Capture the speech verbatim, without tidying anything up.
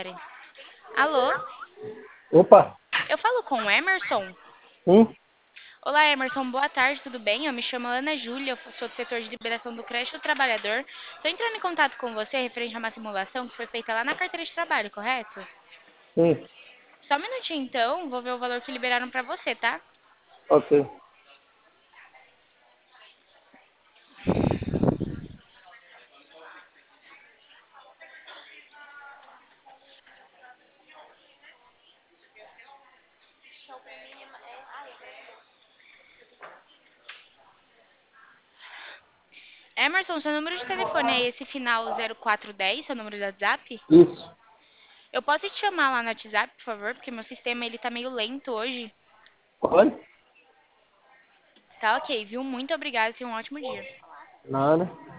peraí. Alô? Opa, Eu falo com o Emerson? sim, Olá, Emerson, boa tarde, tudo bem? Eu me chamo Ana Júlia, eu sou do setor de liberação do creche do trabalhador. Estou entrando em contato com você referente a uma simulação que foi feita lá na carteira de trabalho, correto? sim, Só um minutinho então, vou ver o valor que liberaram pra você, tá? ok. Emerson, seu número de telefone é esse final zero quatro um zero, seu número de WhatsApp? Isso, Eu posso te chamar lá no WhatsApp, por favor, porque meu sistema ele tá meio lento hoje. pode? Tá ok, viu? Muito obrigada e tenha um ótimo dia. Nada.